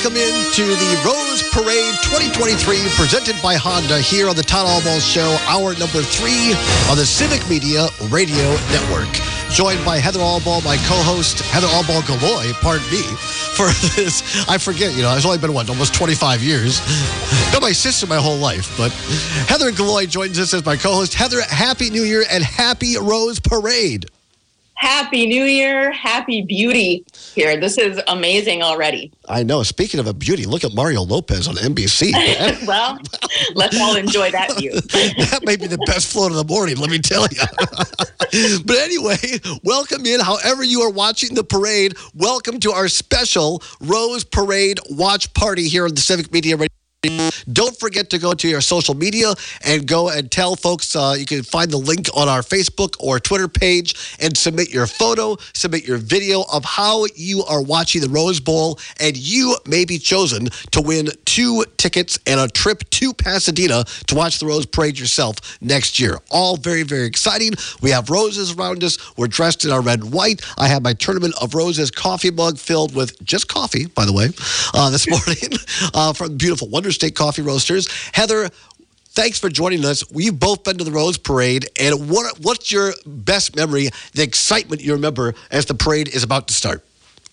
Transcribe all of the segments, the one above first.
welcome into the Rose Parade 2023 presented by Honda here on the Todd Albaugh Show, hour number 3 on the Civic Media Radio Network. Joined by Heather Albaugh, my co-host, Heather Albaugh-Galloy, pardon me, for this. I forget, it's only been, almost 25 years. Been my sister my whole life, but Heather Galloy joins us as my co-host. Heather, Happy New Year and Happy Rose Parade. Happy New Year. Happy beauty here. This is amazing already. I know. Speaking of a beauty, look at Mario Lopez on NBC. Well, let's all enjoy that view. That may be the best float of the morning, let me tell you. But anyway, welcome in. However you are watching the parade, welcome to our special Rose Parade watch party here on the Civic Media Radio. Don't forget to go to your social media and go and tell folks you can find the link on our Facebook or Twitter page and submit your photo, submit your video of how you are watching the Rose Bowl, and you may be chosen to win 2 tickets and a trip to Pasadena to watch the Rose Parade yourself next year. All very, very exciting. We have roses around us. We're dressed in our red and white. I have my Tournament of Roses coffee mug filled with just coffee, by the way, this morning from beautiful Wonder State Coffee Roasters. Heather, thanks for joining us. We've both been to the Rose Parade, and what's your best memory, the excitement you remember as the parade is about to start?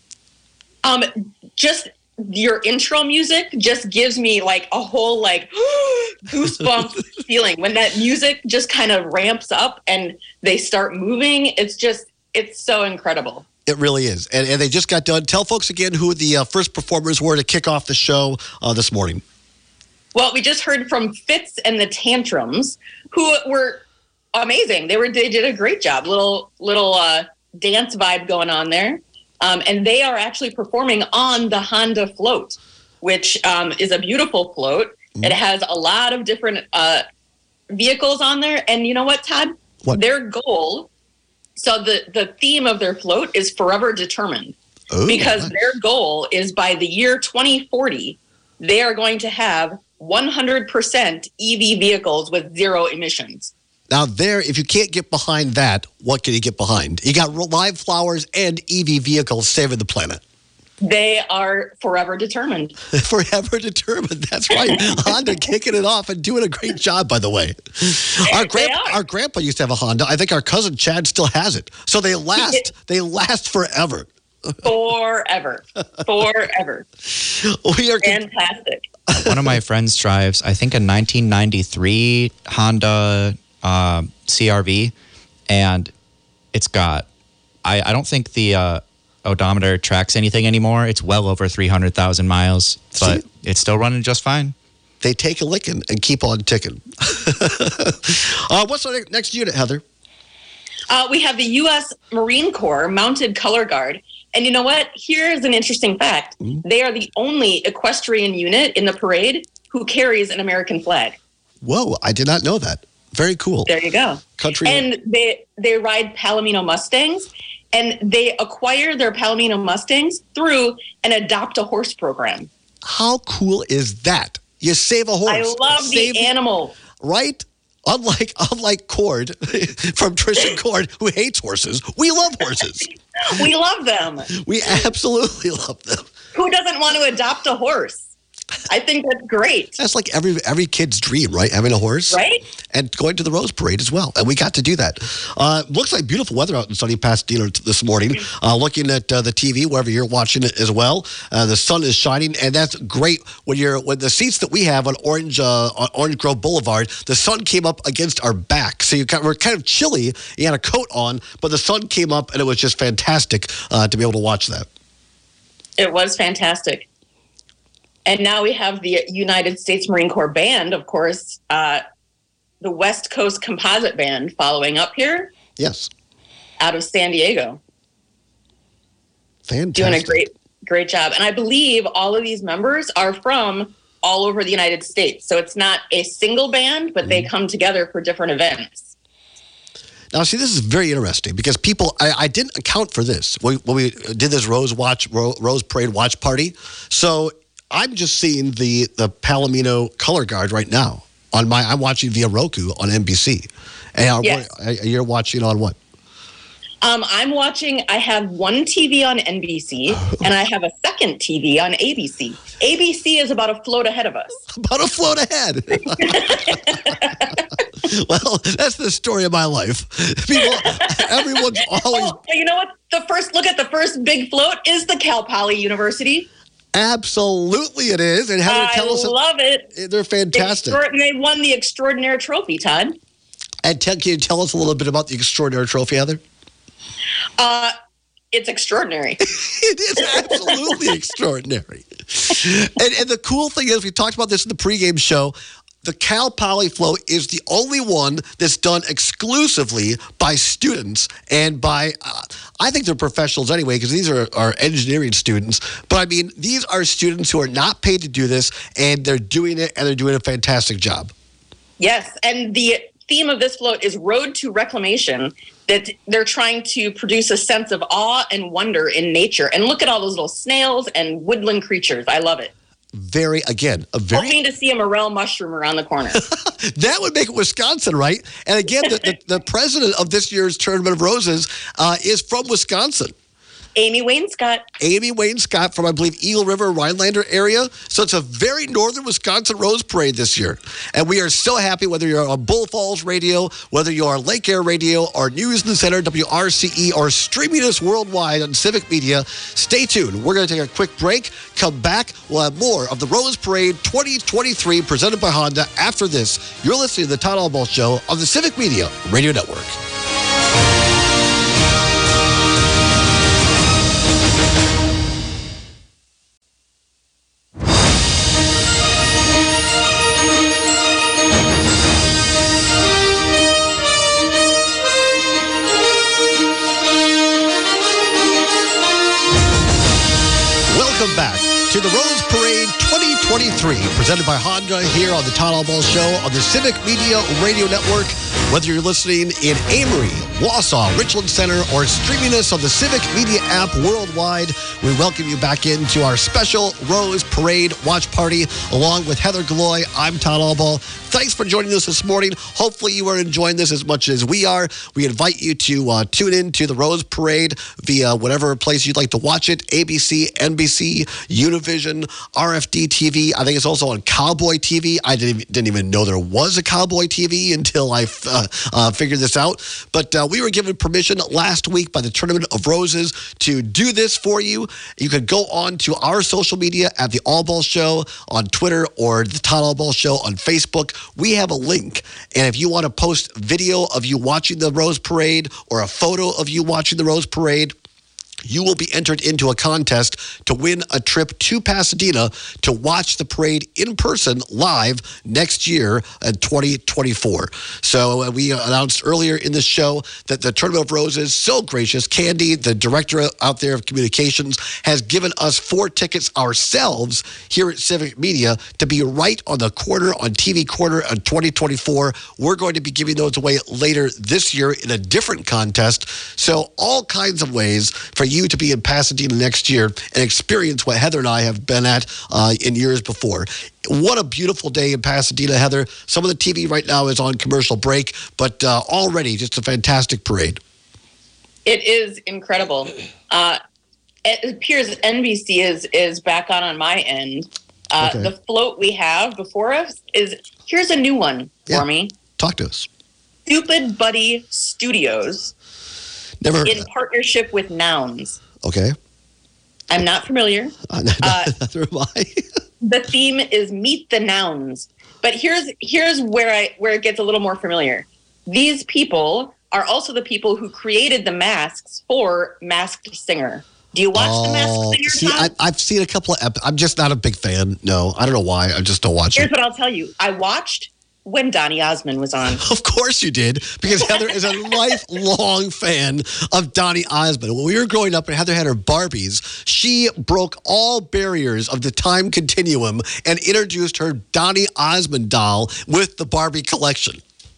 Just your intro music just gives me a whole goosebump feeling. When that music just kind of ramps up and they start moving, it's so incredible. It really is. And they just got done. Tell folks again who the first performers were to kick off the show this morning. Well, we just heard from Fitz and the Tantrums, who were amazing. They did a great job. Little dance vibe going on there. And they are actually performing on the Honda float, which is a beautiful float. Mm. It has a lot of different vehicles on there. And you know what, Todd? What? Their goal, so the theme of their float is forever determined. Ooh, because nice. Their goal is by the year 2040, they are going to have 100% EV vehicles with 0 emissions. Now there, if you can't get behind that, what can you get behind? You got live flowers and EV vehicles saving the planet. They are forever determined. Forever determined. That's right. Honda kicking it off and doing a great job, by the way. Our grandpa used to have a Honda. I think our cousin Chad still has it. So they last. They last forever. Forever. We are fantastic. One of my friends drives, I think, a 1993 Honda CR-V, and it's got, I don't think the odometer tracks anything anymore. It's well over 300,000 miles, but it's still running just fine. They take a licking and keep on ticking. What's our next unit, Heather? We have the U.S. Marine Corps Mounted Color Guard. And you know what? Here's an interesting fact. Mm-hmm. They are the only equestrian unit in the parade who carries an American flag. Whoa, I did not know that. Very cool. There you go. And they ride Palomino Mustangs, and they acquire their Palomino Mustangs through an Adopt a Horse program. How cool is that? You save a horse. I love the animal. Right? Unlike Cord from Tristan Cord, who hates horses, we love horses. We love them. We absolutely love them. Who doesn't want to adopt a horse? I think that's great. That's like every kid's dream, right? Having a horse. Right. And going to the Rose Parade as well. And we got to do that. Looks like beautiful weather out in sunny Pasadena this morning. Looking at the TV, wherever you're watching it as well. The sun is shining, and that's great. When the seats that we have on Orange Grove Boulevard, the sun came up against our back. So we're kind of chilly. You had a coat on, but the sun came up, and it was just fantastic to be able to watch that. It was fantastic. And now we have the United States Marine Corps Band, of course, the West Coast Composite Band following up here. Yes. Out of San Diego. Fantastic. Doing a great job. And I believe all of these members are from all over the United States. So it's not a single band, but they come together for different events. Now, see, this is very interesting because people, I didn't account for this when we did this Rose Parade watch party. So I'm just seeing the Palomino Color Guard right now I'm watching via Roku on NBC. And yes. You're watching on what? I'm watching, I have one TV on NBC and I have a second TV on ABC. ABC is about a float ahead of us. About a float ahead. Well, that's the story of my life. Everyone's always... Oh, you know what? The first big float is the Cal Poly University. Absolutely it is. And Heather, I love it. They're fantastic. They won the Extraordinaire Trophy, Todd. And can you tell us a little bit about the Extraordinary Trophy, Heather? It's extraordinary. It is absolutely extraordinary. And the cool thing is, we talked about this in the pregame show, the Cal Poly Float is the only one that's done exclusively by students and by, I think they're professionals anyway, because these are engineering students. But I mean, these are students who are not paid to do this, and they're doing it, and they're doing a fantastic job. Yes, and the theme of this float is Road to Reclamation, that they're trying to produce a sense of awe and wonder in nature. And look at all those little snails and woodland creatures. I love it. Hoping to see a morel mushroom around the corner. That would make it Wisconsin, right? And again, the president of this year's Tournament of Roses is from Wisconsin. Amy Wayne-Scott from, I believe, Eagle River, Rhinelander area. So it's a very northern Wisconsin Rose Parade this year. And we are so happy, whether you're on Bull Falls Radio, whether you're on Lake Air Radio, or News and Center, WRCE, or streaming us worldwide on Civic Media. Stay tuned. We're going to take a quick break. Come back. We'll have more of the Rose Parade 2023 presented by Honda after this. You're listening to the Todd Albaugh Show on the Civic Media Radio Network. Welcome back to the Rose Parade 2023, presented by Honda here on the Todd Albaugh Show on the Civic Media Radio Network. Whether you're listening in Amory, Wausau, Richland Center, or streaming us on the Civic Media app worldwide, we welcome you back into our special Rose Parade watch party. Along with Heather Galloy, I'm Todd Albaugh. Thanks for joining us this morning. Hopefully you are enjoying this as much as we are. We invite you to tune in to the Rose Parade via whatever place you'd like to watch it. ABC, NBC, Univision, RFD TV. I think it's also on Cowboy TV. I didn't even know there was a Cowboy TV until I figured this out. But we were given permission last week by the Tournament of Roses to do this for you. You could go on to our social media at The Albaugh Show on Twitter or The Todd Albaugh Show on Facebook. We have a link, and if you want to post video of you watching the Rose Parade or a photo of you watching the Rose Parade, you will be entered into a contest to win a trip to Pasadena to watch the parade in person live next year in 2024. So we announced earlier in the show that the Tournament of Roses, so gracious, Candy, the director out there of communications, has given us 4 tickets ourselves here at Civic Media to be right on the corner, on TV corner in 2024. We're going to be giving those away later this year in a different contest. So all kinds of ways for you to be in Pasadena next year and experience what Heather and I have been at in years before. What a beautiful day in Pasadena, Heather. Some of the TV right now is on commercial break, but already just a fantastic parade. It is incredible. It appears NBC is back on my end. Okay. The float we have before us here's a new one for me. Talk to us. Stupid Buddy Studios. Never heard in partnership with Nouns. Okay. I'm not familiar. Neither am I. The theme is Meet the Nouns. But here's where it gets a little more familiar. These people are also the people who created the masks for Masked Singer. Do you watch The Masked Singer, Tom? I've seen a couple of I'm just not a big fan. No, I don't know why. I just don't watch it. Here's what I'll tell you. I watched when Donny Osmond was on. Of course you did, because Heather is a lifelong fan of Donny Osmond. When we were growing up and Heather had her Barbies, she broke all barriers of the time continuum and introduced her Donny Osmond doll with the Barbie collection.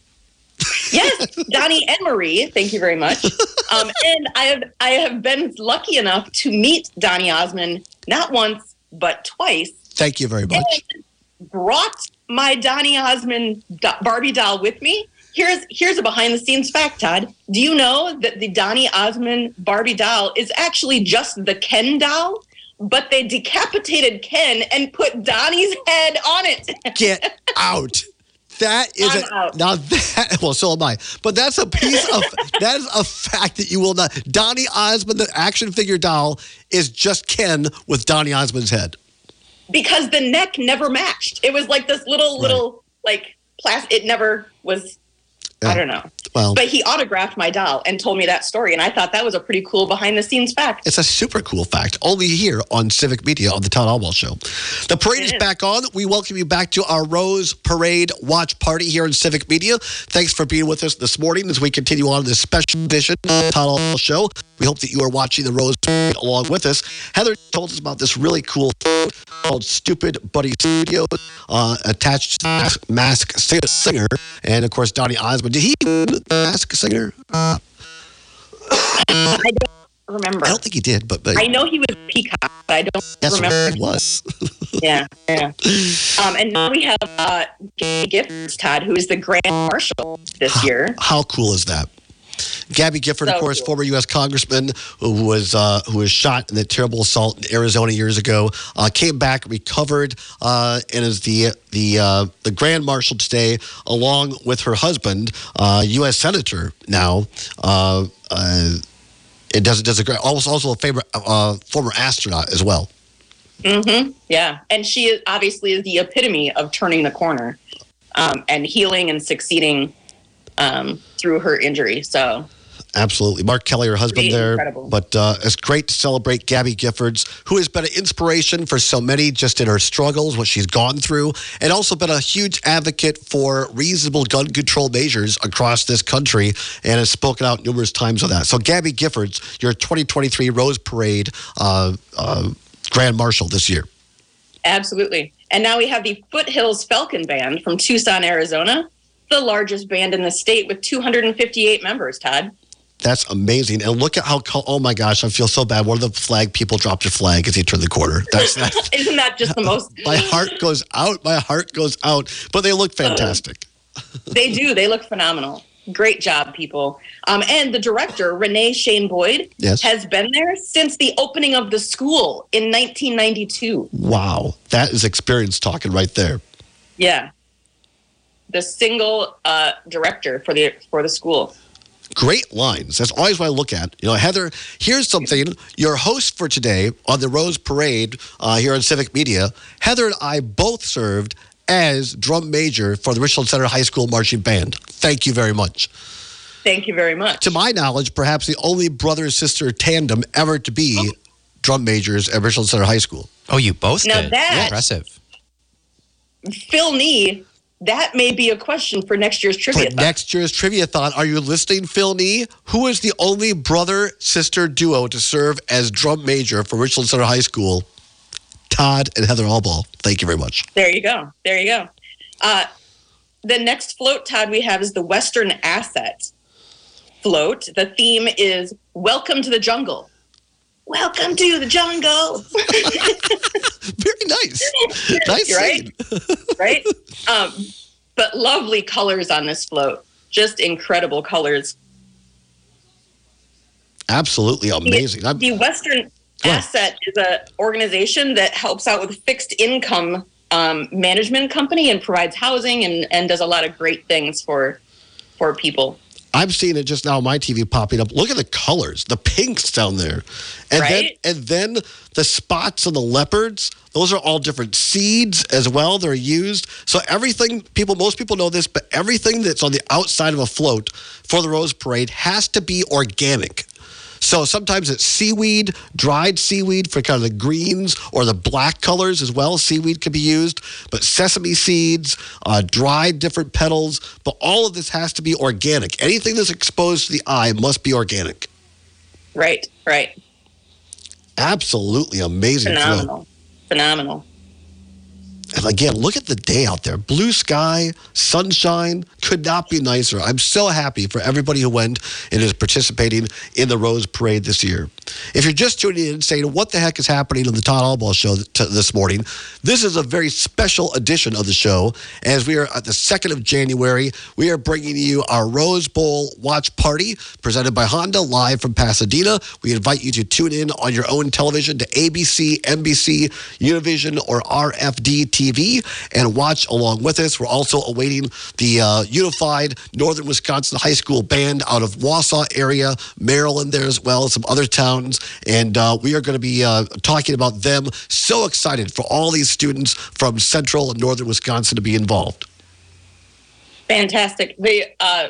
Yes, Donnie and Marie, thank you very much. And I have been lucky enough to meet Donny Osmond not once, but twice. Thank you very much. And brought my Donny Osmond Barbie doll with me Here's a behind the scenes fact, Todd. Do you know that the Donny Osmond Barbie doll is actually just the Ken doll, but they decapitated Ken and put Donnie's head on it? Get out. That is out. Now that, well, so am I. But that's a piece of, that is a fact that you will not. Donny Osmond, the action figure doll, is just Ken with Donny Osmond's head. Because the neck never matched. It was like this little like plastic. It never was. I don't know. Well, but he autographed my doll and told me that story, and I thought that was a pretty cool behind-the-scenes fact. it's a super cool fact, only here on Civic Media on the Todd Alwell Show. The parade is back on. We welcome you back to our Rose Parade watch party here on Civic Media. Thanks for being with us this morning as we continue on this special edition of the Todd Alwell Show. We hope that you are watching the Rose Parade along with us. Heather told us about this really cool thing called Stupid Buddy Studios, attached to Mask Singer, and of course Donny Osmond. Did he win the Mask Singer? I don't remember. I don't think he did, but I know he was a peacock, but I don't that's remember. where he was. Yeah. And now we have Gabby Giffords, Todd, who is the Grand Marshal this year. How cool is that? Gabby Gifford, So of course, cool. former U.S. congressman who was shot in that terrible assault in Arizona years ago, came back, recovered, and is the Grand Marshal today, along with her husband, U.S. Senator now. It does a great, also a favorite former astronaut as well. Mm-hmm. Yeah. And she is, obviously is the epitome of turning the corner and healing and succeeding through her injury. So Absolutely. Mark Kelly, her husband Pretty there. incredible. But it's great to celebrate Gabby Giffords, who has been an inspiration for so many just in her struggles, what she's gone through, and also been a huge advocate for reasonable gun control measures across this country and has spoken out numerous times on that. So Gabby Giffords, your 2023 Rose Parade Grand Marshal this year. absolutely. And now we have the Foothills Falcon Band from Tucson, Arizona, the largest band in the state with 258 members, Todd. That's amazing. And look at how, oh my gosh, I feel so bad. One of the flag people dropped a flag as he turned the corner. That's Isn't that just the most... my heart goes out. My heart goes out. But they look fantastic. They do. They look phenomenal. Great job, people. And the director, Renee Shane Boyd, Yes. has been there since the opening of the school in 1992. Wow. That is experience talking right there. Yeah. The single director for the school. Great lines. That's always what I look at. You know, Heather, here's something. Your host for today on the Rose Parade here on Civic Media, Heather and I both served as drum major for the Richland Center High School Marching Band. Thank you very much. Thank you very much. To my knowledge, perhaps the only brother-sister tandem ever to be drum majors at Richland Center High School. Oh, you both Now did. that- Impressive. Phil Nee, that may be a question for next year's For trivia. next year's Trivia-thon, are you listening, Phil Nee? Who is the only brother-sister duo to serve as drum major for Richland Center High School? Todd and Heather Albaugh. Thank you very much. There you go. There you go. The next float, Todd, we have is the Western Asset float. The theme is Welcome to the Jungle. Welcome to the jungle. Very nice. Nice You're scene. Right? But lovely colors on this float. Just incredible colors. Absolutely amazing. The Western Go ahead. Asset is an organization that helps out with fixed income management company and provides housing and does a lot of great things for people. I'm seeing it just now on my TV popping up. Look at the colors, the pinks down there. And Right? then the spots and the leopards, those are all different seeds as well. They're used. So everything, most people know this, but everything that's on the outside of a float for the Rose Parade has to be organic. So sometimes it's seaweed, dried seaweed for kind of the greens or the black colors as well. Seaweed could be used, but sesame seeds, dried different petals. But all of this has to be organic. Anything that's exposed to the eye must be organic. Right. Absolutely amazing float. Phenomenal. And again, look at the day out there. Blue sky, sunshine, could not be nicer. I'm so happy for everybody who went and is participating in the Rose Parade this year. If you're just tuning in saying, what the heck is happening on the Todd Albaugh Show this morning, this is a very special edition of the show. As we are at the 2nd of January, we are bringing you our Rose Bowl Watch Party presented by Honda live from Pasadena. We invite you to tune in on your own television to ABC, NBC, Univision, or RFD TV and watch along with us. We're also awaiting the Unified Northern Wisconsin High School Band out of Wausau area, Maryland there as well, some other towns. And we are going to be talking about them. So excited for all these students from Central and Northern Wisconsin to be involved. Fantastic. The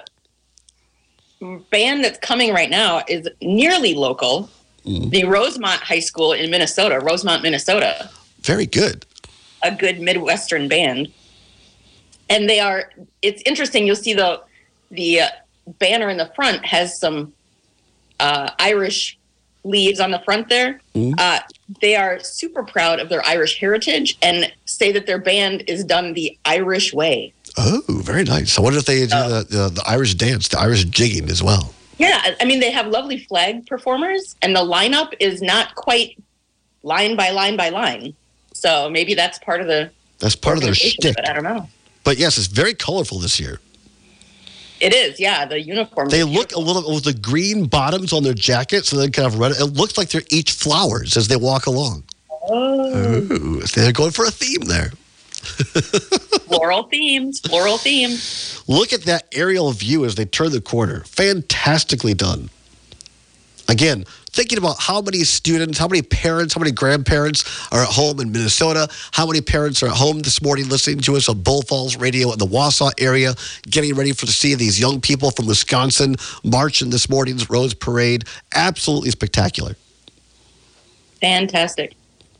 band that's coming right now is nearly local. The Rosemont High School in Minnesota, Rosemont, Minnesota. Very good. A good Midwestern band. And it's interesting, you'll see the banner in the front has some Irish leaves on the front there. They are super proud of their Irish heritage and say that their band is done the Irish way. Oh, very nice. I wonder if they do the Irish dance, the Irish jigging as well. Yeah, I mean, they have lovely flag performers, and the lineup is not quite line by line by line. So maybe that's part of the... That's part of their shtick. I don't know. But yes, it's very colorful this year. It is, yeah. The uniform. They look a little with the green bottoms on their jackets, and then kind of red. It looks like they're each flowers as they walk along. Oh, so they're going for a theme there. Floral themes. Look at that aerial view as they turn the corner. Fantastically done. Again, thinking about how many students, how many parents, how many grandparents are at home in Minnesota, how many parents are at home this morning listening to us on Bull Falls Radio in the Wausau area, getting ready to see these young people from Wisconsin march in this morning's Rose Parade. Absolutely spectacular. Fantastic.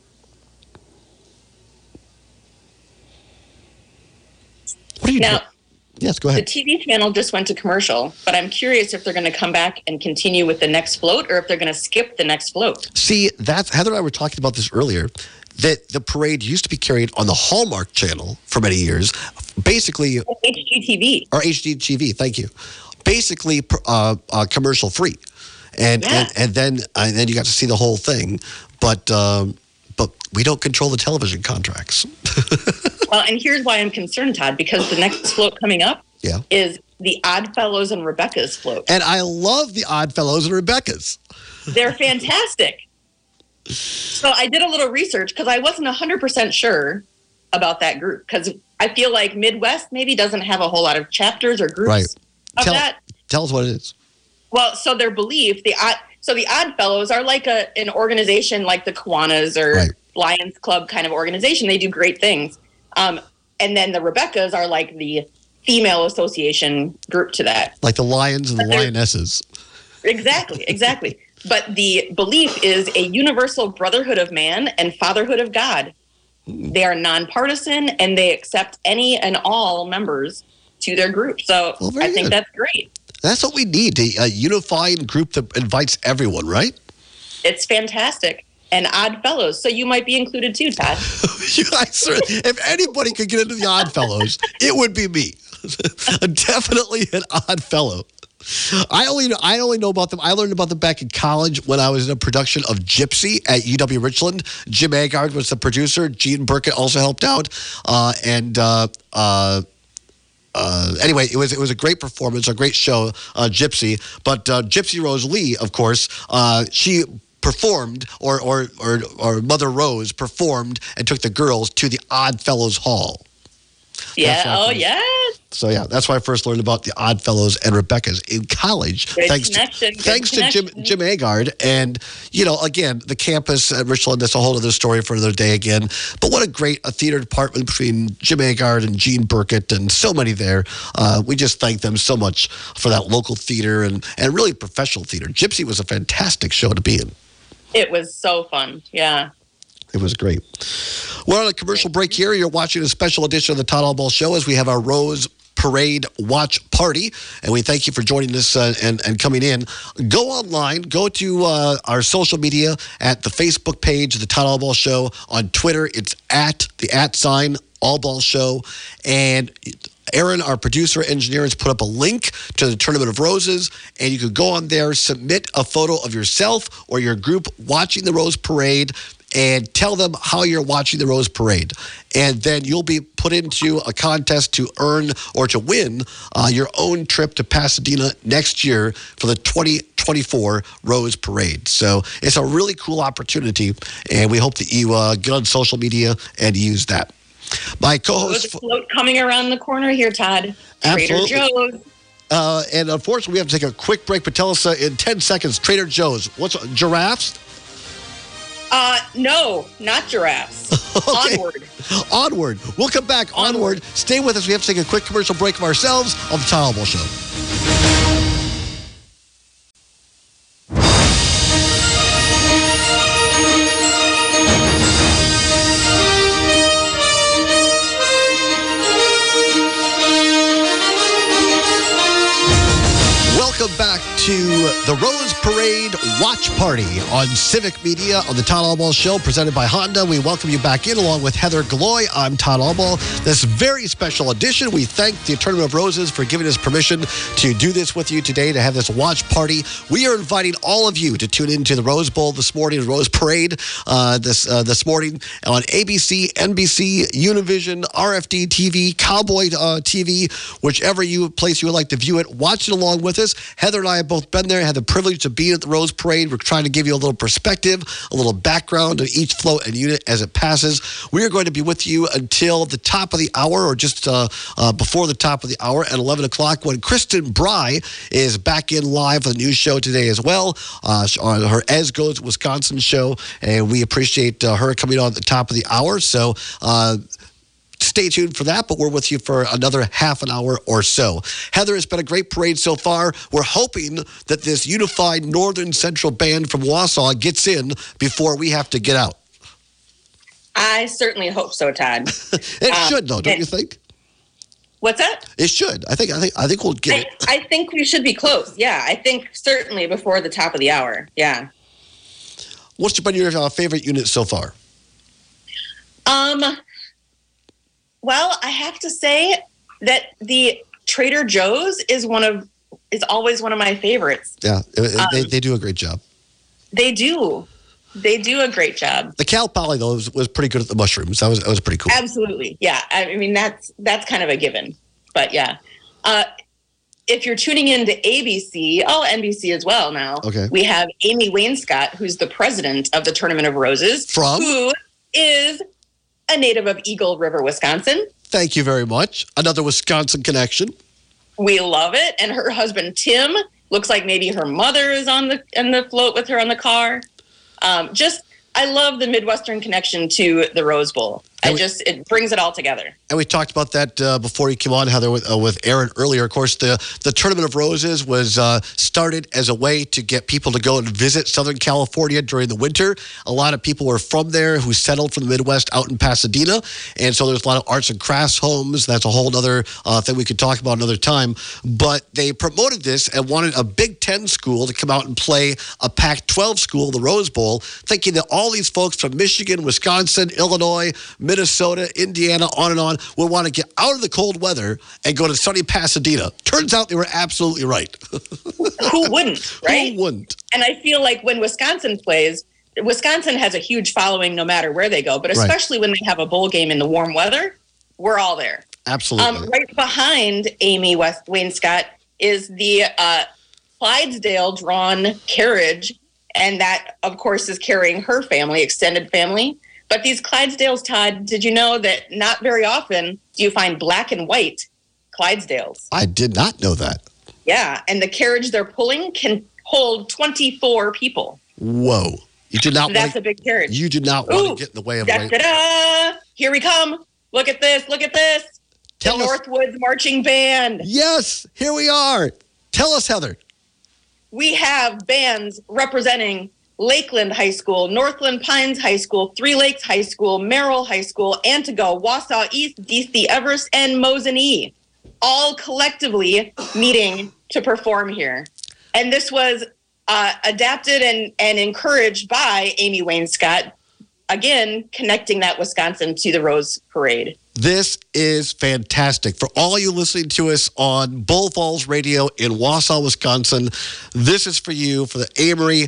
What are you doing? Yes, go ahead. The TV channel just went to commercial, but I'm curious if they're going to come back and continue with the next float or if they're going to skip the next float. See, Heather and I were talking about this earlier, that the parade used to be carried on the Hallmark Channel for many years, basically... HGTV. Or HGTV, thank you. Basically commercial free. And then you got to see the whole thing, but we don't control the television contracts. Well, and here's why I'm concerned, Todd, because the next float coming up is the Oddfellows and Rebecca's float. And I love the Oddfellows and Rebecca's. They're fantastic. So I did a little research because I wasn't 100% sure about that group because I feel like Midwest maybe doesn't have a whole lot of chapters or groups of that. Tell us what it is. Well, so their belief, the Oddfellows are like an organization like the Kiwanis or Lions Club kind of organization. They do great things. And then the Rebeccas are like the female association group to that. Like the Lions and the Lionesses. Exactly. But the belief is a universal brotherhood of man and fatherhood of God. They are nonpartisan and they accept any and all members to their group. So I think that's great. That's what we need, a unified group that invites everyone, right? It's fantastic. And Oddfellows. So you might be included too, Todd. If anybody could get into the Oddfellows, it would be me. Definitely an Oddfellow. I only know about them. I learned about them back in college when I was in a production of Gypsy at UW Richland. Jim Agard was the producer. Gene Burkett also helped out. Anyway, it was a great performance, a great show, Gypsy. But Gypsy Rose Lee, of course, she performed, or Mother Rose performed and took the girls to the Oddfellows Hall. So that's why I first learned about the Oddfellows and Rebecca's in college. Thanks to Jim Agard. And, again, the campus at Richland, that's a whole other story for another day again. But what a great theater department between Jim Agard and Gene Burkett and so many there. We just thank them so much for that local theater and really professional theater. Gypsy was a fantastic show to be in. It was so fun. Yeah. It was great. We're on a commercial break here. You're watching a special edition of the Todd Albaugh Show as we have our Rose Parade Watch Party. And we thank you for joining us and coming in. Go online. Go to our social media at the Facebook page, The Todd Albaugh Show. On Twitter, it's at the @ All Ball Show. And Aaron, our producer engineer, has put up a link to the Tournament of Roses, and you could go on there, submit a photo of yourself or your group watching the Rose Parade, and tell them how you're watching the Rose Parade. And then you'll be put into a contest to earn or to win your own trip to Pasadena next year for the 2024 Rose Parade. So it's a really cool opportunity, and we hope that you get on social media and use that. My co-host... There's a float coming around the corner here, Todd. Absolutely. Trader Joe's. And unfortunately, we have to take a quick break, but tell us in 10 seconds, Trader Joe's, what's giraffes? No, not giraffes. Okay. Onward. We'll come back. Onward. Stay with us. We have to take a quick commercial break of ourselves on the Todd All Ball Show. Welcome back to the Rose Parade Watch Party on Civic Media on the Todd All Ball Show, presented by Honda. We welcome you back in along with Heather Gloy. I'm Todd All Ball. This very special edition, we thank the Tournament of Roses for giving us permission to do this with you today, to have this watch party. We are inviting all of you to tune into the Rose Bowl this morning, the Rose Parade this morning on ABC, NBC, Univision, RFD TV, Cowboy TV, whichever place you would like to view it. Watch it along with us. Heather and I have both been there, had the privilege of being at the Rose Parade. We're trying to give you a little perspective, a little background of each float and unit as it passes. We are going to be with you until the top of the hour, or just before the top of the hour at 11 o'clock, when Kristen Bry is back in live for the news show today as well, on her As Goes Wisconsin show, and we appreciate her coming on at the top of the hour. So stay tuned for that, but we're with you for another half an hour or so. Heather, it's been a great parade so far. We're hoping that this unified Northern Central Band from Wausau gets in before we have to get out. I certainly hope so, Todd. It should, though, don't you think? What's that? It should. I think we'll get it. I think we should be close. Yeah, I think certainly before the top of the hour. Yeah. What's been your favorite unit so far? Well, I have to say that the Trader Joe's is always one of my favorites. Yeah, they do a great job. They do. They do a great job. The Cal Poly, though, was pretty good at the mushrooms. That was pretty cool. Absolutely. Yeah. I mean, that's kind of a given. But yeah. If you're tuning into ABC, NBC as well now, okay, we have Amy Wainscott, who's the president of the Tournament of Roses. Who is a native of Eagle River, Wisconsin. Thank you very much. Another Wisconsin connection. We love it. And her husband, Tim, looks like maybe her mother is in the float with her on the car. I love the Midwestern connection to the Rose Bowl. It brings it all together. And we talked about that before you came on, Heather, with Aaron earlier. Of course, the Tournament of Roses was started as a way to get people to go and visit Southern California during the winter. A lot of people were from there who settled from the Midwest out in Pasadena. And so there's a lot of arts and crafts homes. That's a whole other thing we could talk about another time. But they promoted this and wanted a Big Ten school to come out and play a Pac-12 school, the Rose Bowl, thinking that all these folks from Michigan, Wisconsin, Illinois, Minnesota, Indiana, on and on, would want to get out of the cold weather and go to sunny Pasadena. Turns out they were absolutely right. Who wouldn't, right? Who wouldn't? And I feel like when Wisconsin plays, Wisconsin has a huge following no matter where they go, but especially when they have a bowl game in the warm weather, we're all there. Absolutely. Right behind Amy Wainscott is the Clydesdale drawn carriage, and that, of course, is carrying her family, extended family. But these Clydesdales, Todd, did you know that not very often do you find black and white Clydesdales? I did not know that. Yeah, and the carriage they're pulling can hold 24 people. Whoa. You did not That's a big carriage. You did not want to get in the way of Da-da-da! Here we come. Look at this. Look at this. The Northwoods Marching Band. Yes, here we are. Tell us, Heather. We have bands representing Lakeland High School, Northland Pines High School, Three Lakes High School, Merrill High School, Antigo, Wausau East, DC Everest, and Mosinee, all collectively meeting to perform here. And this was adapted and encouraged by Amy Wainscott, again, connecting that Wisconsin to the Rose Parade. This is fantastic. For all you listening to us on Bull Falls Radio in Wausau, Wisconsin, this is for you, for the Amory,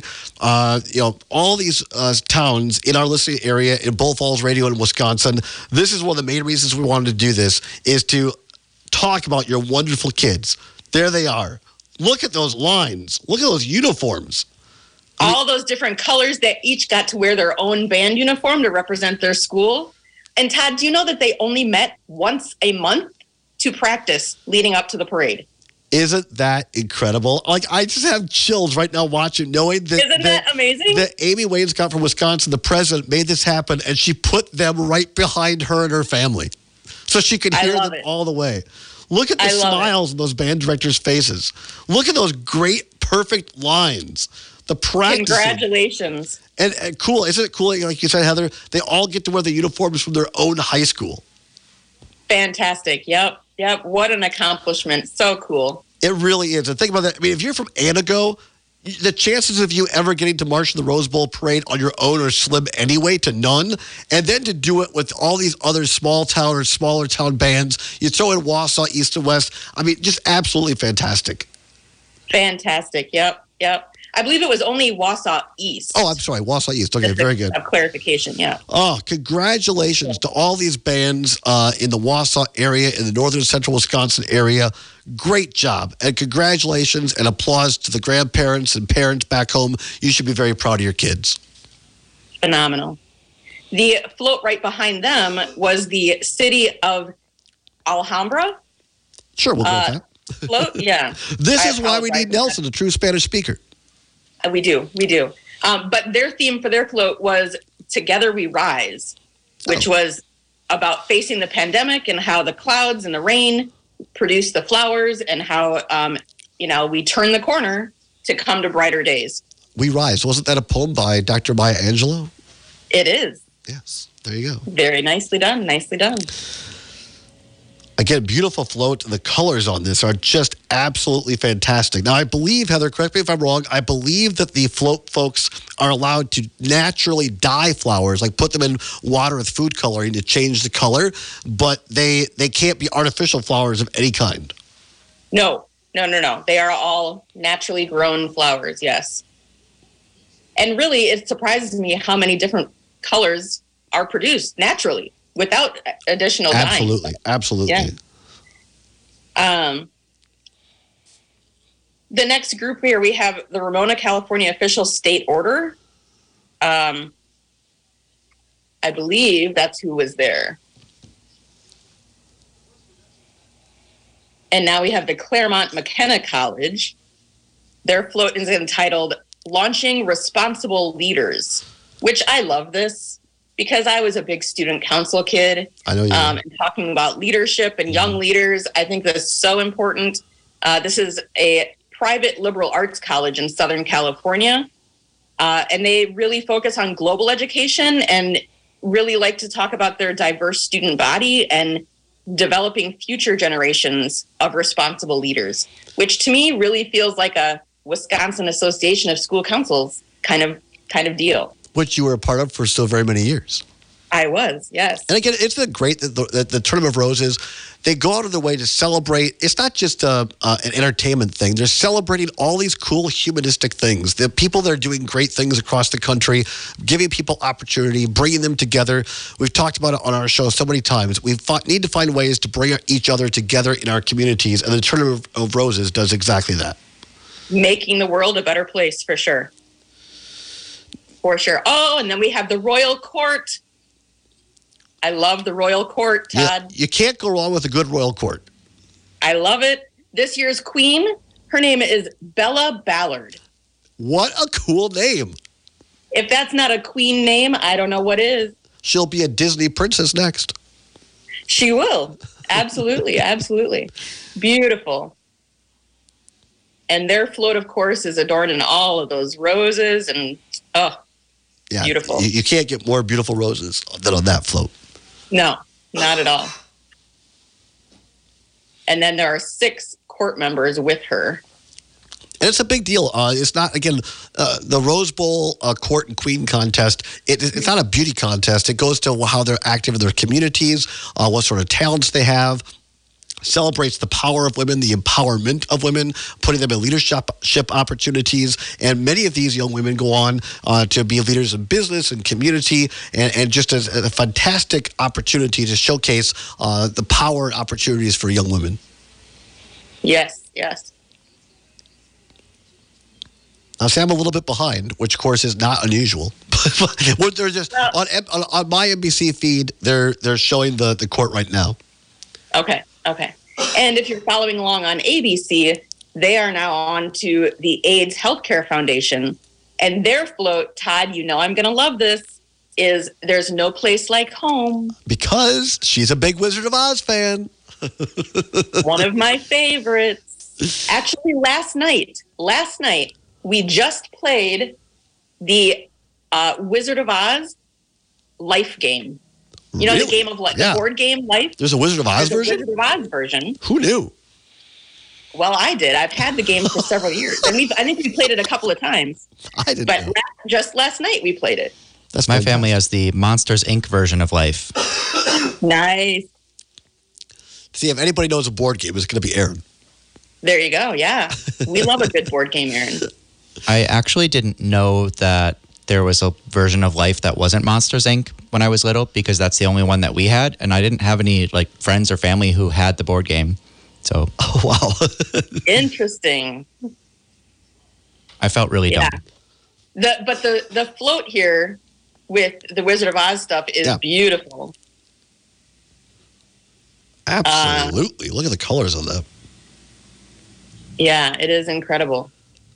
all these towns in our listening area in Bull Falls Radio in Wisconsin. This is one of the main reasons we wanted to do this, is to talk about your wonderful kids. There they are. Look at those lines. Look at those uniforms. All those different colors that each got to wear their own band uniform to represent their school. And Todd, do you know that they only met once a month to practice leading up to the parade? Isn't that incredible? Like, I just have chills right now watching, knowing that. Isn't that amazing? That Amy Wainscott from Wisconsin, the president, made this happen, and she put them right behind her and her family, so she could hear them all the way. Look at the smiles in those band directors' faces. Look at those great, perfect lines. The practicing. Congratulations. And cool. Isn't it cool, like you said, Heather, they all get to wear the uniforms from their own high school? Fantastic. Yep. What an accomplishment. So cool. It really is. And think about that. I mean, if you're from Anago, the chances of you ever getting to march in the Rose Bowl parade on your own are slim anyway, to none. And then to do it with all these other small town or smaller town bands, you throw in Wausau, East and West. I mean, just absolutely fantastic. Fantastic. Yep. I believe it was only Wausau East. Oh, I'm sorry, Wausau East. Okay, very good. Of clarification, yeah. Oh, congratulations to all these bands in the Wausau area, in the northern central Wisconsin area. Great job. And congratulations and applause to the grandparents and parents back home. You should be very proud of your kids. Phenomenal. The float right behind them was the city of Alhambra. Sure, we'll go with that. Float, yeah. This is why we need Nelson, a true Spanish speaker. We do. But their theme for their float was Together We Rise, which was about facing the pandemic and how the clouds and the rain produce the flowers, and how, we turn the corner to come to brighter days. We Rise. Wasn't that a poem by Dr. Maya Angelou? It is. Yes. There you go. Very nicely done. Nicely done. Again, beautiful float. The colors on this are just absolutely fantastic. Now, I believe, Heather, correct me if I'm wrong, I believe that the float folks are allowed to naturally dye flowers, like put them in water with food coloring to change the color, but they can't be artificial flowers of any kind. No. They are all naturally grown flowers, yes. And really, it surprises me how many different colors are produced naturally, without additional dyeing. Absolutely. Yeah. The next group here, we have the Ramona, California Official State Order. I believe that's who was there. And now we have the Claremont McKenna College. Their float is entitled Launching Responsible Leaders, which I love this, because I was a big student council kid. I know you are. And talking about leadership and young leaders, I think that's so important. This is a private liberal arts college in Southern California. And they really focus on global education and really like to talk about their diverse student body and developing future generations of responsible leaders, which to me really feels like a Wisconsin Association of School Councils kind of deal. Which you were a part of for so very many years. I was, yes. And again, it's great that the Tournament of Roses, they go out of their way to celebrate. It's not just an entertainment thing. They're celebrating all these cool humanistic things. The people that are doing great things across the country, giving people opportunity, bringing them together. We've talked about it on our show so many times. We need to find ways to bring each other together in our communities, and the Tournament of Roses does exactly that. Making the world a better place, for sure. For sure. Oh, and then we have the Royal Court. I love the Royal Court, Todd. You can't go wrong with a good Royal Court. I love it. This year's queen, her name is Bella Ballard. What a cool name. If that's not a queen name, I don't know what is. She'll be a Disney princess next. She will. Absolutely. Absolutely. Beautiful. And their float, of course, is adorned in all of those roses and, beautiful. You can't get more beautiful roses than on that float. No, not at all. And then there are 6 court members with her. And it's a big deal. It's not, again, the Rose Bowl Court and Queen contest. It's not a beauty contest. It goes to how they're active in their communities, what sort of talents they have. Celebrates the power of women, the empowerment of women, putting them in leadership opportunities. And many of these young women go on to be leaders in business and community, and just as a fantastic opportunity to showcase the power and opportunities for young women. Yes. Now, see, I'm a little bit behind, which of course is not unusual. But they're just on my NBC feed. They're showing the court right now. Okay. And if you're following along on ABC, they are now on to the AIDS Healthcare Foundation, and their float, Todd, you know I'm going to love this, is There's No Place Like Home. Because she's a big Wizard of Oz fan. One of my favorites. Actually, last night, we just played the Wizard of Oz Life game. You know, Really? the game of the board game Life? There's a Wizard of Oz There's version? a Wizard of Oz version. Who knew? Well, I did. I've had the game for several years. And I think we played it a couple of times. I didn't But know. just last night we played it. That's My fantastic. family has the Monsters Inc. version of Life. Nice. See, if anybody knows a board game, it's going to be Aaron. There you go. Yeah. We love a good board game, Aaron. I actually didn't know that there was a version of Life that wasn't Monsters Inc. when I was little, because that's the only one that we had, and I didn't have any friends or family who had the board game. So, Oh, wow. Interesting. I felt really Yeah. dumb. But the float here with the Wizard of Oz stuff is beautiful. Absolutely. Look at the colors on that. Yeah, it is incredible.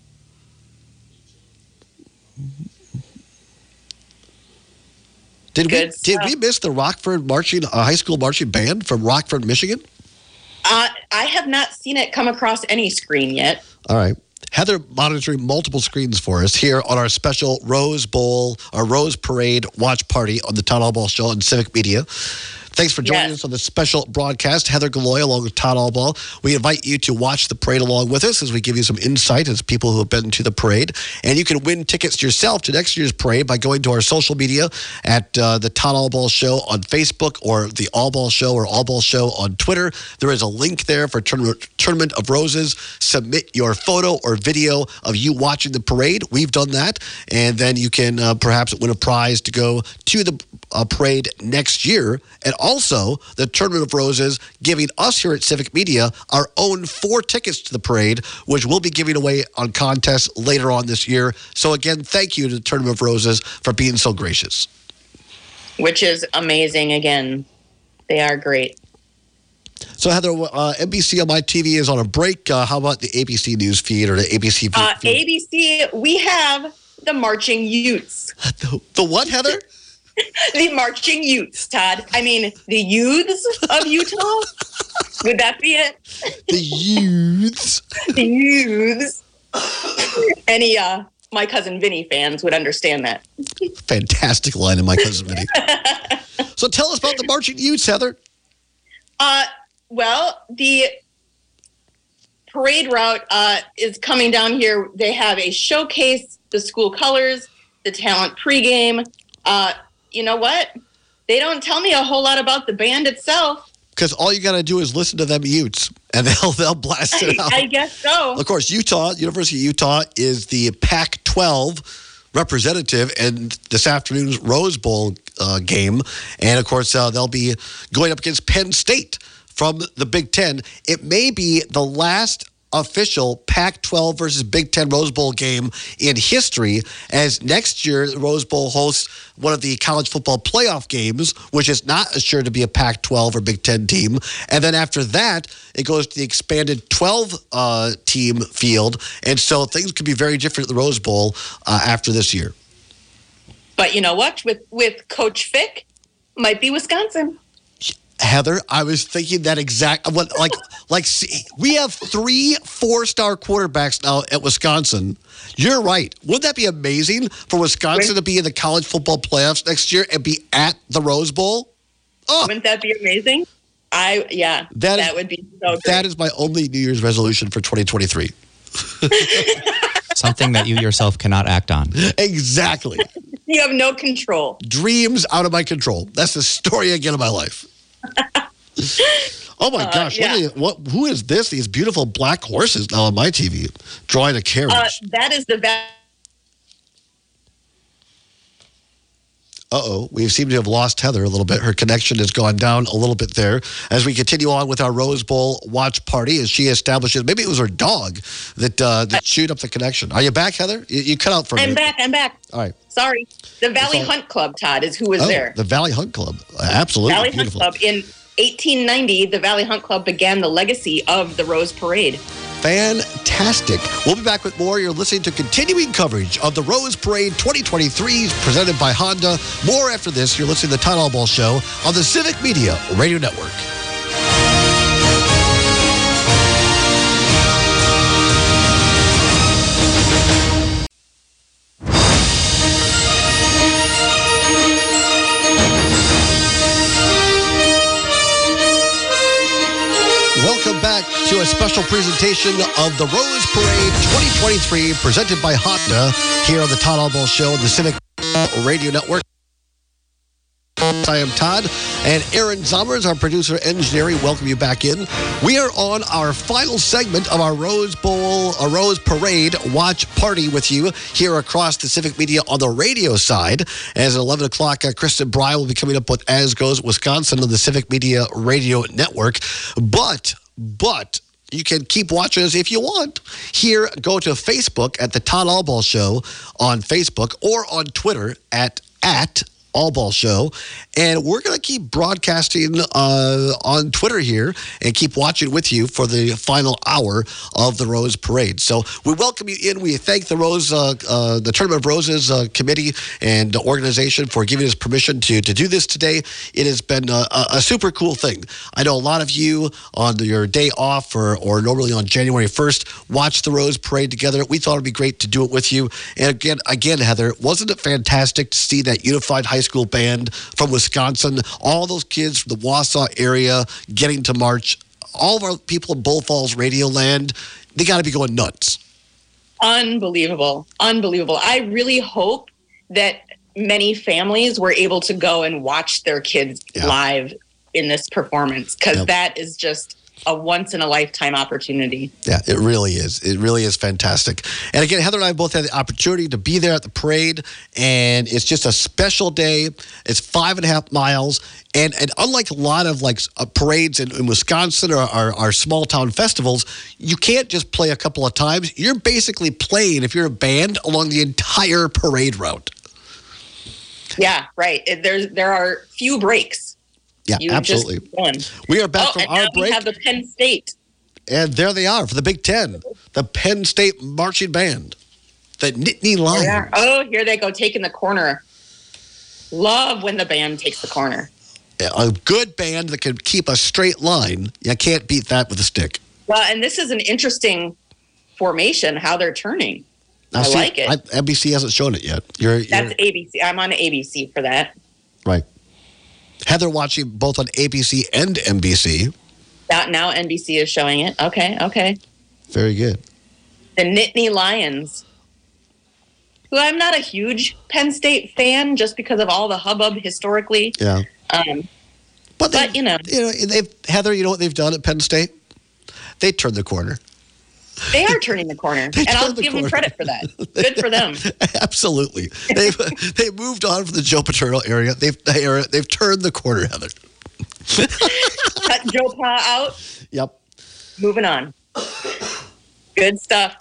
Did Good we miss the Rockford high school marching band from Rockford, Michigan? I have not seen it come across any screen yet. All right. Heather monitoring multiple screens for us here on our special Rose Bowl, our Rose Parade watch party on the Todd Allball Show on Civic Media. Thanks for joining us on this special broadcast. Heather Galloy along with Todd Allball. We invite you to watch the parade along with us as we give you some insight as people who have been to the parade. And you can win tickets yourself to next year's parade by going to our social media at the Todd Allball Show on Facebook, or the Allball Show or Allball Show on Twitter. There is a link there for Tournament of Roses. Submit your photo or video of you watching the parade. We've done that. And then you can perhaps win a prize to go to the parade next year. And also, the Tournament of Roses giving us here at Civic Media our own 4 tickets to the parade, which we'll be giving away on contests later on this year. So again, thank you to the Tournament of Roses for being so gracious. Which is amazing again. They are great. So Heather, NBC on my TV is on a break. How about the ABC News feed or the ABC feed? ABC, we have the Marching Utes. The what, Heather? The Marching Utes, Todd. I mean, the youths of Utah? Would that be it? The youths. The youths. Any My Cousin Vinny fans would understand that. Fantastic line in My Cousin Vinny. So tell us about the Marching Utes, Heather. Well, the parade route is coming down here. They have a showcase, the school colors, the talent pregame. You know what? They don't tell me a whole lot about the band itself. Because all you got to do is listen to them Utes, and they'll blast it out. I guess so. Of course, University of Utah is the Pac-12 representative in this afternoon's Rose Bowl game. And, of course, they'll be going up against Penn State from the Big Ten. It may be the last official Pac-12 versus Big Ten Rose Bowl game in history, as next year the Rose Bowl hosts one of the college football playoff games, which is not assured to be a Pac-12 or Big Ten team. And then after that, it goes to the expanded 12-team field. And so things could be very different at the Rose Bowl after this year. But you know what? With Coach Fick, might be Wisconsin. Heather, I was thinking that exact. See, we have 3 4-star quarterbacks now at Wisconsin. You're right. Wouldn't that be amazing for Wisconsin to be in the college football playoffs next year and be at the Rose Bowl? Oh, Wouldn't that be amazing? That would be so great. That is my only New Year's resolution for 2023. Something that you yourself cannot act on. Exactly. You have no control. Dreams out of my control. That's the story again of my life. Oh my gosh! Yeah. Who is this? These beautiful black horses now on my TV, drawing a carriage. That is the We seem to have lost Heather a little bit. Her connection has gone down a little bit there. As we continue on with our Rose Bowl watch party, as she establishes, maybe it was her dog that chewed up the connection. Are you back, Heather? You cut out for me. I'm back. All right. Sorry. The Valley Hunt Club, Todd, is who was there. The Valley Hunt Club. Absolutely. Valley beautiful. Hunt Club. In 1890, the Valley Hunt Club began the legacy of the Rose Parade. Fantastic. We'll be back with more. You're listening to continuing coverage of the Rose Parade 2023 presented by Honda. More after this. You're listening to the Todd Allball Show on the Civic Media Radio Network. Welcome back to a special presentation of the Rose Parade 2023 presented by Honda here on the Todd Allball Show on the Civic Radio Network. I am Todd, and Aaron Zommers, our producer engineering, welcome you back in. We are on our final segment of our Rose Parade watch party with you here across the Civic Media on the radio side. As at 11 o'clock, Kristen Bry will be coming up with As Goes Wisconsin on the Civic Media Radio Network. But you can keep watching us if you want. Here, go to Facebook at the Todd Allball Show on Facebook or on Twitter at Allball Show, and we're going to keep broadcasting on Twitter here and keep watching with you for the final hour of the Rose Parade. So we welcome you in. We thank the Tournament of Roses committee and organization for giving us permission to do this today. It has been a super cool thing. I know a lot of you on your day off or normally on January 1st watch the Rose Parade together. We thought it'd be great to do it with you. And again, Heather, wasn't it fantastic to see that unified high school band from Wisconsin, all those kids from the Wausau area getting to march, all of our people in Bull Falls Radio Land, they got to be going nuts. Unbelievable. I really hope that many families were able to go and watch their kids live in this performance, because that is just a once-in-a-lifetime opportunity. Yeah, it really is. It really is fantastic. And again, Heather and I both had the opportunity to be there at the parade, and it's just a special day. It's 5.5 miles, and unlike a lot of parades in Wisconsin or our small-town festivals, you can't just play a couple of times. You're basically playing, if you're a band, along the entire parade route. Yeah, right. There are few breaks. Yeah, absolutely. We are back from our break. We have the Penn State. And there they are for the Big Ten, the Penn State Marching Band, the Nittany Lions. Oh, here they go, taking the corner. Love when the band takes the corner. A good band that can keep a straight line. You can't beat that with a stick. Well, and this is an interesting formation, how they're turning. I like it. NBC hasn't shown it yet. That's ABC. I'm on ABC for that. Right. Heather watching both on ABC and NBC. Now NBC is showing it. Okay. Very good. The Nittany Lions, who I'm not a huge Penn State fan just because of all the hubbub historically. Yeah. But Heather, you know what they've done at Penn State? They turned the corner. They are turning the corner, and I'll give them credit for that. Good for them. Absolutely. They've moved on from the Joe Paterno area. They've turned the corner, Heather. Cut Joe Pa out. Yep. Moving on. Good stuff.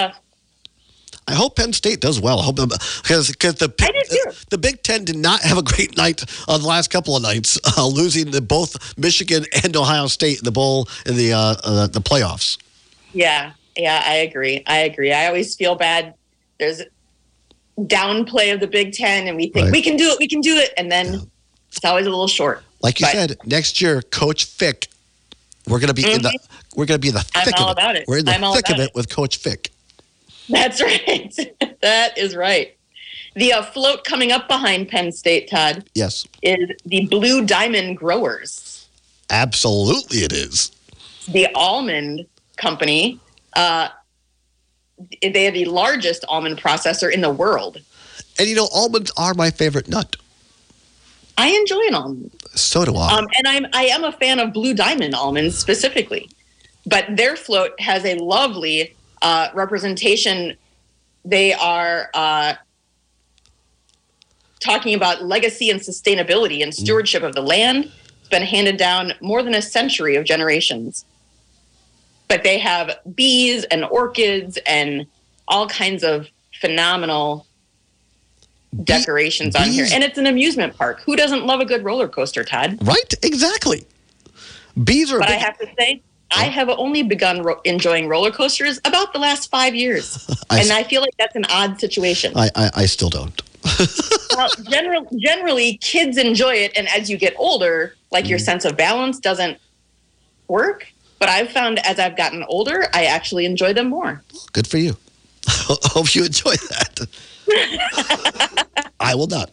I hope Penn State does well. I hope because the Big Ten did not have a great night on the last couple of nights, losing to both Michigan and Ohio State in the bowl in the playoffs. Yeah, I agree. I always feel bad. There's downplay of the Big Ten, and we think we can do it, and then it's always a little short. Like you said, next year, Coach Fick, we're going to be in the thick of it. About it. We're in the thick of it with Coach Fick. That's right. That is right. The float coming up behind Penn State, Todd. Yes. Is the Blue Diamond Growers. Absolutely, it is. The almond company. they are the largest almond processor in the world. And almonds are my favorite nut. I enjoy an almond. So do I. And I am a fan of Blue Diamond almonds specifically. But their float has a lovely representation. They are talking about legacy and sustainability and stewardship of the land. It's been handed down more than a century of generations. But they have bees and orchids and all kinds of phenomenal decorations on here. And it's an amusement park. Who doesn't love a good roller coaster, Todd? Right? Exactly. Bees are. But I have to say, I have only begun enjoying roller coasters about the last 5 years. I feel like that's an odd situation. I still don't. Well, generally, kids enjoy it. And as you get older, like your sense of balance doesn't work. But I've found as I've gotten older, I actually enjoy them more. Good for you. Hope you enjoy that. I will not.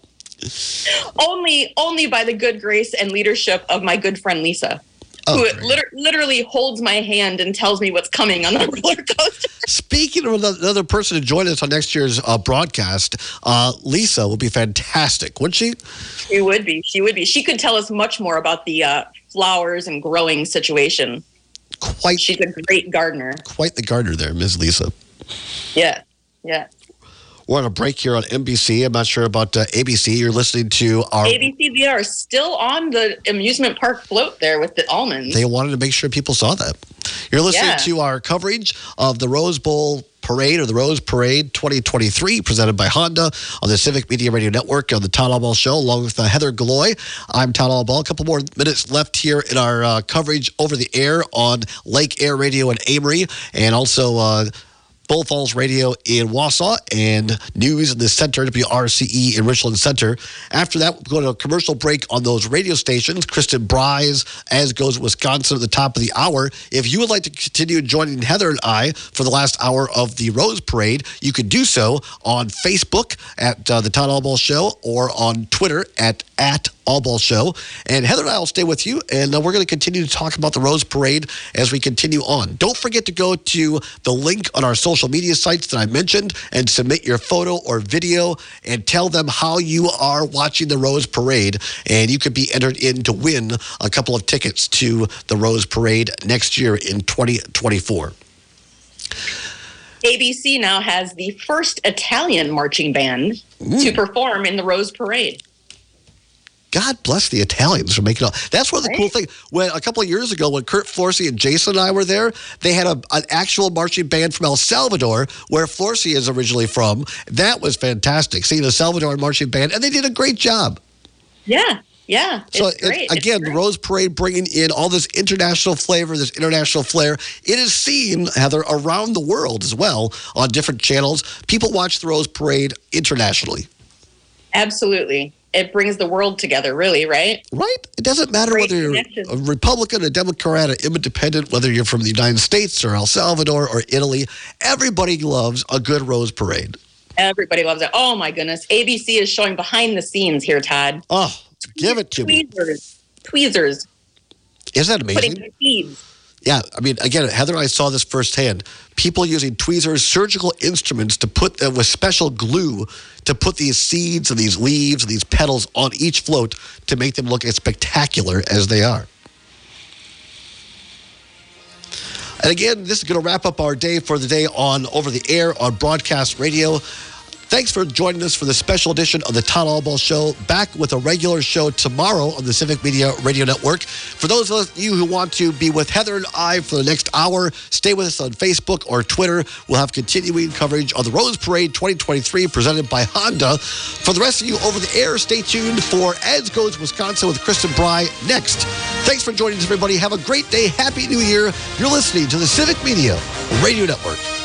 Only by the good grace and leadership of my good friend Lisa, who literally holds my hand and tells me what's coming on the roller coaster. Speaking of another person to join us on next year's broadcast, Lisa will be fantastic, wouldn't she? She would be. She could tell us much more about the flowers and growing situation. She's a great gardener. Quite the gardener there, Ms. Lisa. Yeah. We're on a break here on NBC. I'm not sure about ABC. You're listening to our... ABC, they are still on the amusement park float there with the almonds. They wanted to make sure people saw that. You're listening to our coverage of the Rose Bowl Parade, or the Rose Parade 2023, presented by Honda on the Civic Media Radio Network on the Todd Allball Show, along with Heather Galloy. I'm Todd Allball. A couple more minutes left here in our coverage over the air on Lake Air Radio in Amory, and also Bull Falls Radio in Wausau, and news in the center, WRCE in Richland Center. After that, we'll go to a commercial break on those radio stations. Kristen Bry's As Goes Wisconsin at the top of the hour. If you would like to continue joining Heather and I for the last hour of the Rose Parade, you can do so on Facebook at the Todd Allball Show, or on Twitter at Allball Show. And Heather and I will stay with you, and we're going to continue to talk about the Rose Parade as we continue on. Don't forget to go to the link on our social media sites that I mentioned and submit your photo or video and tell them how you are watching the Rose Parade, and you could be entered in to win a couple of tickets to the Rose Parade next year in 2024. ABC now has the first Italian marching band to perform in the Rose Parade. God bless the Italians for making it all. That's one of the cool things. When a couple of years ago, when Kurt Forsey and Jason and I were there, they had an actual marching band from El Salvador, where Forsey is originally from. That was fantastic, seeing a Salvadoran marching band, and they did a great job. Yeah. So again, the Rose Parade bringing in all this international flavor, this international flair. It is seen, Heather, around the world as well on different channels. People watch the Rose Parade internationally. Absolutely. It brings the world together, really, right? Right. It doesn't matter whether you're a Republican, a Democrat, an independent, whether you're from the United States or El Salvador or Italy. Everybody loves a good Rose Parade. Everybody loves it. Oh, my goodness. ABC is showing behind the scenes here, Todd. Oh, give it to me. Tweezers. Isn't that amazing? Putting seeds. Yeah, I mean, again, Heather and I saw this firsthand. People using tweezers, surgical instruments to put with special glue to put these seeds and these leaves and these petals on each float to make them look as spectacular as they are. And again, this is going to wrap up our day for the day on Over the Air on Broadcast Radio. Thanks for joining us for the special edition of the Todd Allball Show. Back with a regular show tomorrow on the Civic Media Radio Network. For those of you who want to be with Heather and I for the next hour, stay with us on Facebook or Twitter. We'll have continuing coverage of the Rose Parade 2023 presented by Honda. For the rest of you over the air, stay tuned for As Goes Wisconsin with Kristen Bry next. Thanks for joining us, everybody. Have a great day. Happy New Year. You're listening to the Civic Media Radio Network.